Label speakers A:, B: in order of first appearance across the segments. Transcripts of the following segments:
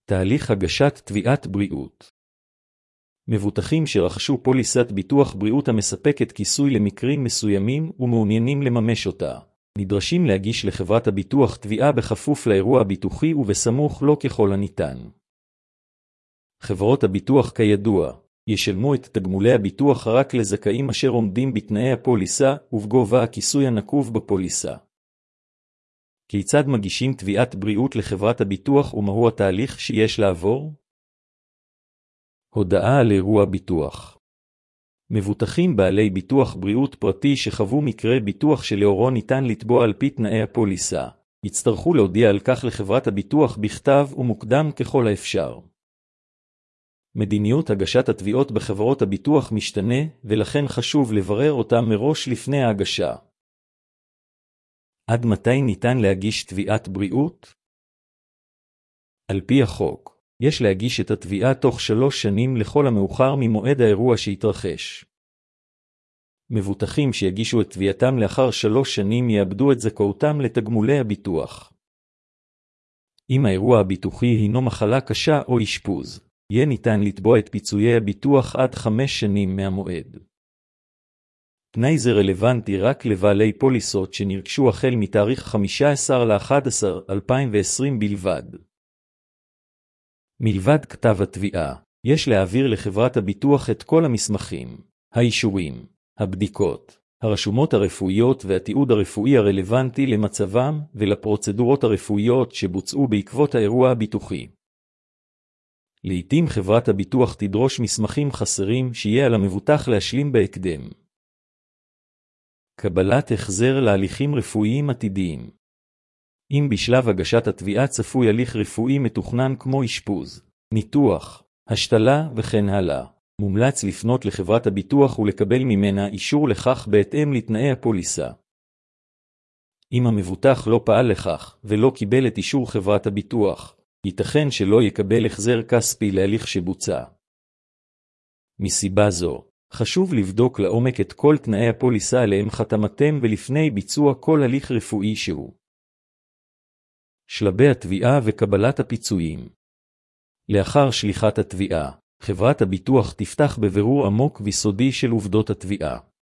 A: תהליך הגשת תביעת בריאות. מבוטחים שרכשו פוליסת ביטוח בריאות המספקת כיסוי למקרים מסוימים ומעוניינים לממש אותה, נדרשים להגיש לחברת הביטוח תביעה בכפוף לאירוע הביטוחי ובסמוך לו ככל הניתן. חברות הביטוח כידוע, ישלמו את תגמולי הביטוח רק לזכאים אשר עומדים בתנאי הפוליסה ובגובה הכיסוי הנקוב בפוליסה. כיצד מגישים תביעת בריאות לחברת הביטוח ומהו התהליך שיש לעבור? הודעה על אירוע ביטוח. מבוטחים בעלי ביטוח בריאות פרטי שחוו מקרה ביטוח שלאורו ניתן לתבוע על פי תנאי הפוליסה, יצטרכו להודיע על כך לחברת הביטוח בכתב ומוקדם ככל האפשר. מדיניות הגשת התביעות בחברות הביטוח משתנה, ולכן חשוב לברר אותם מראש לפני ההגשה. עד מתי ניתן להגיש תביעת בריאות? על פי החוק, יש להגיש את התביעה תוך 3 שנים לכל המאוחר ממועד האירוע שהתרחש. מבוטחים שיגישו את תביעתם לאחר 3 שנים יאבדו את זכאותם לתגמולי הביטוח. אם האירוע הביטוחי הינו מחלה קשה או אשפוז, יהיה ניתן לתבוע את פיצויי הביטוח עד 5 שנים מהמועד. תנאי זה רלוונטי רק לבעלי פוליסות שנרכשו החל מתאריך 15/11/2020 בלבד. מלבד כתב התביעה, יש להעביר לחברת הביטוח את כל המסמכים, האישורים, הבדיקות, הרשומות הרפואיות והתיעוד הרפואי הרלוונטי למצבם ולפרוצדורות הרפואיות שבוצעו בעקבות האירוע הביטוחי. לעתים חברת הביטוח תדרוש מסמכים חסרים שיהיה על המבוטח להשלים בהקדם. קבלת החזר להליכים רפואיים עתידיים. אם בשלב הגשת התביעה צפוי הליך רפואי מתוכנן כמו אשפוז, ניתוח, השתלה וכן הלאה, מומלץ לפנות לחברת הביטוח ולקבל ממנה אישור לכך בהתאם לתנאי הפוליסה. אם המבוטח לא פעל לכך ולא קיבל את אישור חברת הביטוח, ייתכן שלא יקבל החזר כספי להליך שבוצע. מסיבה זו, חשוב לבדוק לעומק את כל תנאי הפוליסה עליהם חתמתם ולפני ביצוע כל הליך רפואי שהוא. שלבי התביעה וקבלת הפיצויים. לאחר שליחת התביעה, חברת הביטוח תפתח בבירור עמוק ויסודי של עובדות התביעה.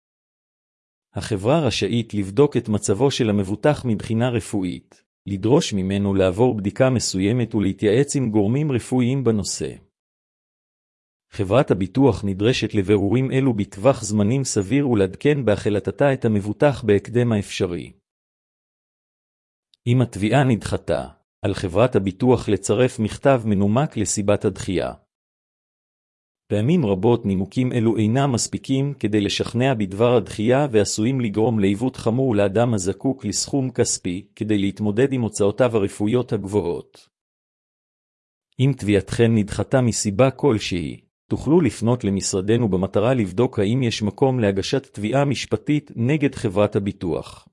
A: החברה רשאית לבדוק את מצבו של המבוטח מבחינה רפואית, לדרוש ממנו לעבור בדיקה מסוימת ולהתייעץ עם גורמים רפואיים בנושא. חברת הביטוח נדרשת לבירורים אלו בטווח זמנים סביר ולעדכן בהחלטתה את המבוטח בהקדם האפשרי. אם התביעה נדחתה, על חברת הביטוח לצרף מכתב מנומק לסיבת הדחייה. פעמים רבות נימוקים אלו אינם מספיקים כדי לשכנע בדבר הדחייה ועשויים לגרום לעיוות חמור לאדם הזקוק לסכום כספי כדי להתמודד עם הוצאותיו הרפואיות הגבוהות. אם תביעתכם נדחתה מסיבה כלשהי, תוכלו לפנות למשרדנו במטרה לבדוק האם יש מקום להגשת תביעה משפטית נגד חברת הביטוח.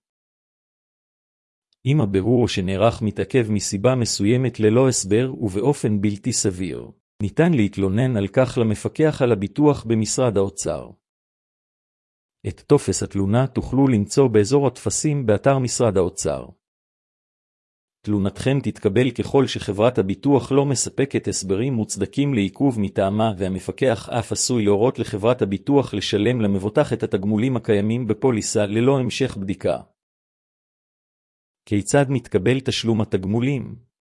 A: אם הבירור שנערך מתעכב מסיבה מסוימת ללא הסבר ובאופן בלתי סביר, ניתן להתלונן על כך למפקח על הביטוח במשרד האוצר. את טופס התלונה תוכלו למצוא באזור הטפסים באתר משרד האוצר. תלונתכם תתקבל ככל שחברת הביטוח לא מספקת הסברים מוצדקים לעיכוב מטעמה והמפקח אף עשוי להורות לחברת הביטוח לשלם למבוטח את התגמולים הקיימים בפוליסה ללא המשך בדיקה. כיצד מתקבל תשלום התגמולים?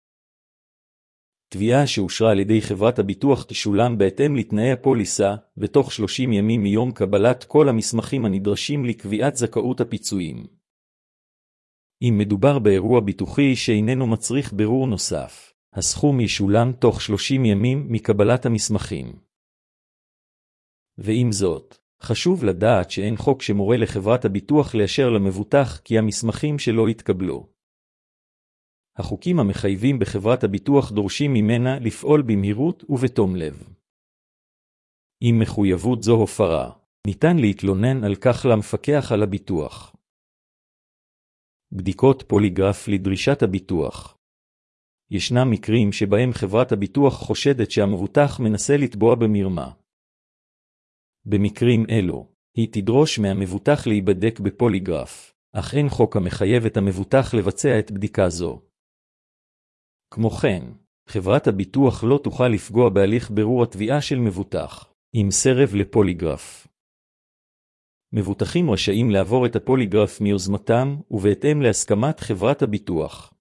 A: תביעה שאושרה על ידי חברת הביטוח תשולם בהתאם לתנאי הפוליסה, בתוך 30 ימים מיום קבלת כל המסמכים הנדרשים לקביעת זכאות הפיצויים. אם מדובר באירוע ביטוחי שאיננו מצריך בירור נוסף, הסכום ישולם תוך 30 ימים מקבלת המסמכים. ועם זאת, חשוב לדעת שאין חוק שמורה לחברת הביטוח לאשר למבוטח כי המסמכים שלו יתקבלו. החוקים המחייבים בחברת הביטוח דורשים ממנה לפעול במהירות ובתום לב. אם מחויבות זו הופרה, ניתן להתלונן על כך למפקח על הביטוח. בדיקות פוליגרף לדרישת הביטוח. ישנם מקרים שבהם חברת הביטוח חושדת שהמבוטח מנסה לתבוע במרמה. במקרים אלו, היא תדרוש מהמבוטח להיבדק בפוליגרף, אך אין חוק המחייב את המבוטח לבצע את בדיקה זו. כמו כן, חברת הביטוח לא תוכל לפגוע בהליך בירור התביעה של מבוטח, עם סירב לפוליגרף. מבוטחים רשאים לעבור את הפוליגרף מיוזמתם ובהתאם להסכמת חברת הביטוח.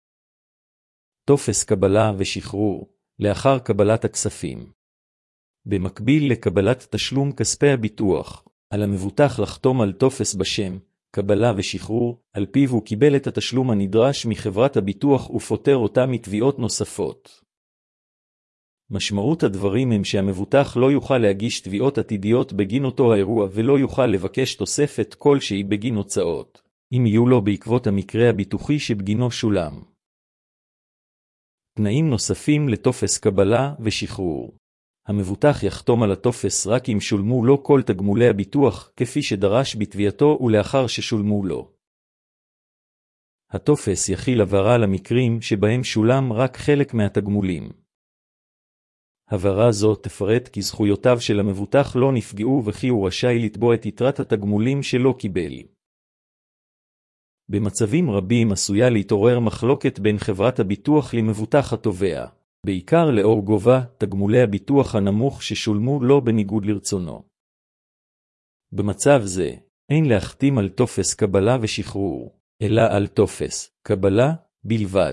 A: טופס קבלה ושחרור, לאחר קבלת הכספים. במקביל לקבלת תשלום כספי הביטוח, על המבוטח לחתום על טופס בשם קבלה ושחרור, על פיו הוא קיבל את התשלום הנדרש מחברת הביטוח ופותר אותה מתביעות נוספות. משמעות הדברים הם שהמבוטח לא יוכל להגיש תביעות עתידיות בגין אותו האירוע ולא יוכל לבקש תוספת כלשהי בגין הוצאות, אם יהיו לו בעקבות המקרה הביטוחי שבגינו שולם. תנאים נוספים לטופס קבלה ושחרור. המבוטח יחתום על הטופס רק אם שולמו לו כל תגמולי הביטוח כפי שדרש בתביעתו ולאחר ששולמו לו. הטופס יכיל הבהרה למקרים שבהם שולם רק חלק מהתגמולים. הבהרה זו תפרט כי זכויותיו של המבוטח לא נפגעו וכי הוא רשאי לתבוע את יתרת התגמולים שלא קיבל. במצבים רבים עשויה להתעורר מחלוקת בין חברת הביטוח למבוטח התובע, בעיקר לאור גובה תגמולי הביטוח הנמוך ששולמו לו בניגוד לרצונו. במצב זה, אין להחתים על טופס קבלה ושחרור, אלא על טופס קבלה בלבד.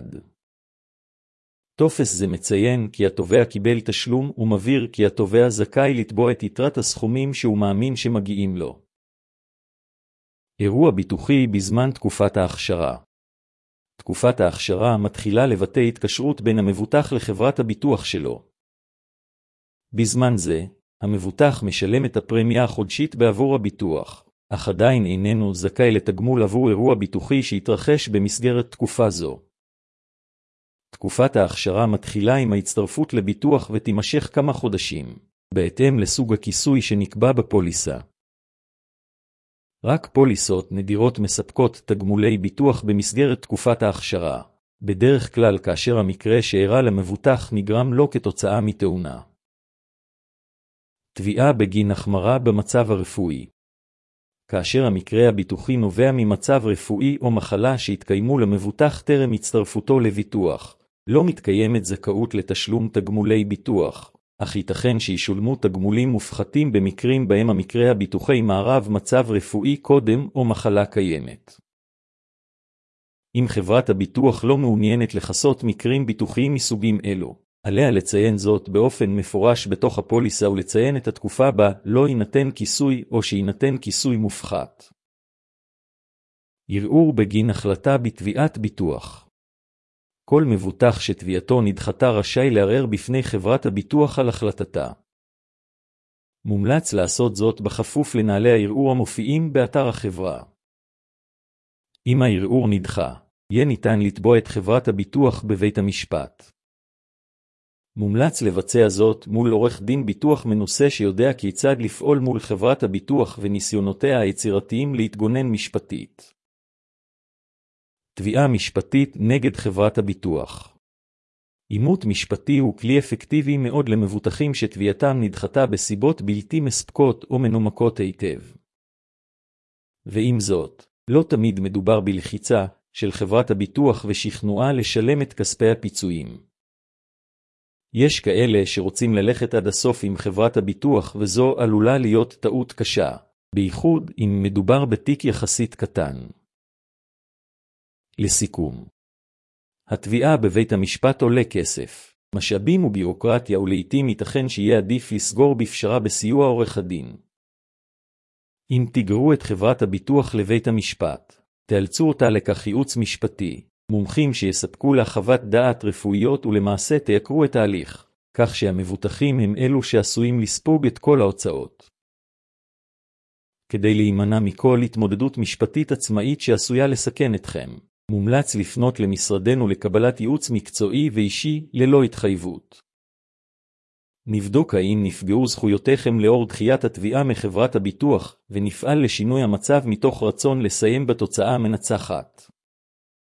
A: טופס זה מציין כי התובע קיבל תשלום ומבהיר כי התובע זכאי לתבוע את יתרת הסכומים שהוא מאמין שמגיעים לו. אירוע ביטוחי בזמן תקופת ההכשרה. תקופת ההכשרה מתחילה לבטא התקשרות בין המבוטח לחברת הביטוח שלו. בזמן זה, המבוטח משלם את הפרמיה החודשית בעבור הביטוח, אך עדיין איננו זכאי לתגמול עבור אירוע ביטוחי שהתרחש במסגרת תקופה זו. תקופת ההכשרה מתחילה עם ההצטרפות לביטוח ותימשך כמה חודשים, בהתאם לסוג הכיסוי שנקבע בפוליסה. רק פוליסות נדירות מספקות תגמולי ביטוח במסגרת תקופת ההכשרה, בדרך כלל כאשר המקרה שאירע למבוטח נגרם לו כתוצאה מתאונה. תביעה בגין החמרה במצב הרפואי. כאשר המקרה הביטוחי נובע ממצב רפואי או מחלה שהתקיימו למבוטח טרם הצטרפותו לביטוח, לא מתקיימת זכאות לתשלום תגמולי ביטוח, אך ייתכן שישולמו תגמולים מופחתים במקרים בהם המקרה הביטוחי מערב מצב רפואי קודם או מחלה קיימת. אם חברת הביטוח לא מעוניינת לחסות מקרים ביטוחיים מסוגים אלו, עליה לציין זאת באופן מפורש בתוך הפוליסה ולציין את התקופה בה לא יינתן כיסוי או שיינתן כיסוי מופחת. ערעור בגין החלטה בתביעת ביטוח. כל מבוטח שתביעתו נדחתה רשאי לערער בפני חברת הביטוח על החלטתה. מומלץ לעשות זאת בכפוף לנהלי הערעור המופיעים באתר החברה. אם הערעור נדחה, יהיה ניתן לתבוע את חברת הביטוח בבית המשפט. מומלץ לבצע זאת מול עורך דין ביטוח מנוסה שיודע כיצד לפעול מול חברת הביטוח וניסיונותיה היצירתיים להתגונן משפטית. תביעה משפטית נגד חברת הביטוח. עימות משפטי הוא כלי אפקטיבי מאוד למבוטחים שתביעתם נדחתה בסיבות בלתי מספקות או מנומקות היטב. ועם זאת, לא תמיד מדובר בלחיצה של חברת הביטוח ושכנועה לשלם את כספי הפיצויים. יש כאלה שרוצים ללכת עד הסוף עם חברת הביטוח וזו עלולה להיות טעות קשה, בייחוד אם מדובר בתיק יחסית קטן. לסיכום, התביעה בבית המשפט עולה כסף, משאבים ובירוקרטיה ולעיתים ייתכן שיהיה עדיף לסגור בפשרה בסיוע עורך הדין. אם תגרו את חברת הביטוח לבית המשפט, תאלצו אותה לכך ייעוץ משפטי, מומחים שיספקו לה חוות דעת רפואיות ולמעשה תייקרו את ההליך, כך שהמבוטחים הם אלו שעשויים לספוג את כל ההוצאות. כדי להימנע מכל התמודדות משפטית עצמאית שעשויה לסכן אתכם, מומלץ לפנות למשרדנו לקבלת ייעוץ מקצועי ואישי ללא התחייבות. נבדוק האם נפגעו זכויותיכם לאור דחיית התביעה מחברת הביטוח, ונפעל לשינוי המצב מתוך רצון לסיים בתוצאה המנצחת.